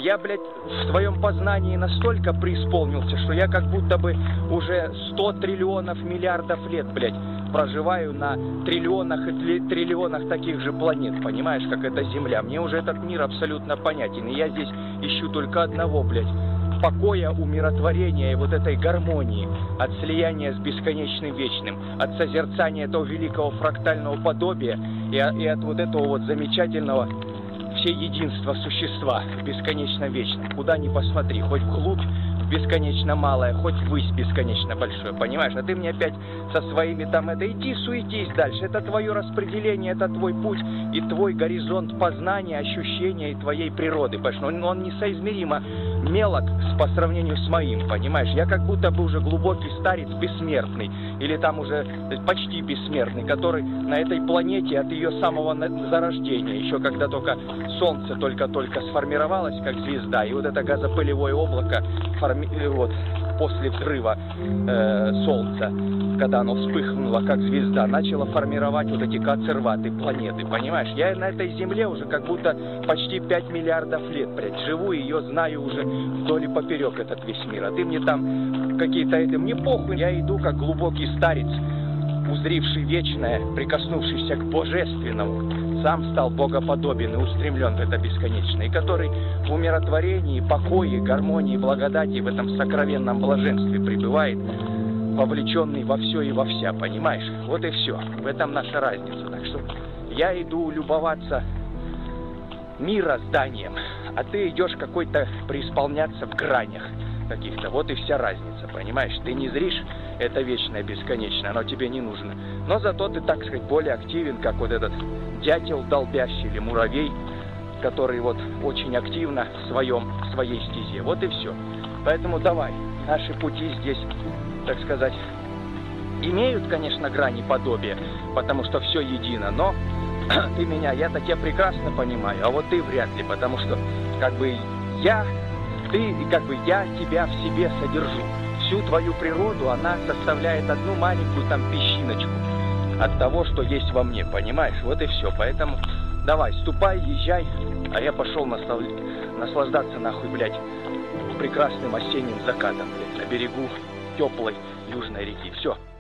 Я, блядь, в твоем познании настолько преисполнился, что я как будто бы уже 100 триллионов миллиардов лет, блядь, проживаю на триллионах и триллионах таких же планет, понимаешь, как эта Земля. Мне уже этот мир абсолютно понятен, и я здесь ищу только одного, блядь, покоя, умиротворения и вот этой гармонии, от слияния с бесконечным вечным, от созерцания этого великого фрактального подобия и от вот этого вот замечательного всеединства существа в бесконечно вечном. Куда ни посмотри, хоть вглубь бесконечно малое, хоть ввысь бесконечно большое, понимаешь? А ты мне опять со своими там иди суетись дальше. Это твое распределение, это твой путь и твой горизонт познания, ощущения и твоей природы, потому что он несоизмеримо мелок по сравнению с моим, понимаешь? Я как будто бы уже глубокий старец бессмертный, или там уже почти бессмертный, который на этой планете от ее самого зарождения, еще когда только Солнце только-только сформировалось как звезда, и вот это газопылевое облако вот после взрыва Солнца, когда оно вспыхнуло как звезда, начало формировать вот эти консерваты планеты, понимаешь? Я на этой Земле уже как будто почти 5 миллиардов лет, блядь, живу, и ее знаю уже вдоль и поперек этот весь мир. А ты мне там какие-то мне похуй, я иду как глубокий старец, узривший вечное, прикоснувшийся к божественному, сам стал богоподобен и устремлен в это бесконечное, и который в умиротворении, покое, гармонии, благодати, в этом сокровенном блаженстве пребывает, вовлеченный во все и во вся, понимаешь? Вот и все. В этом наша разница. Так что я иду любоваться мирозданием, а ты идешь какой-то преисполняться в гранях каких-то. Вот и вся разница, понимаешь? Ты не зришь это вечное, бесконечное, оно тебе не нужно. Но зато ты, так сказать, более активен, как вот этот дятел долбящий или муравей, который вот очень активно в своей стезе. Вот и все. Поэтому давай, наши пути здесь, так сказать, имеют, конечно, грани подобия, потому что все едино, но ты меня, я-то тебя прекрасно понимаю, а вот ты вряд ли, потому что как бы я тебя в себе содержу. Всю твою природу, она составляет одну маленькую там песчиночку от того, что есть во мне, понимаешь? Вот и все. Поэтому давай, ступай, езжай, а я пошел наслаждаться нахуй, блядь, прекрасным осенним закатом, блядь, на берегу теплой южной реки. Все.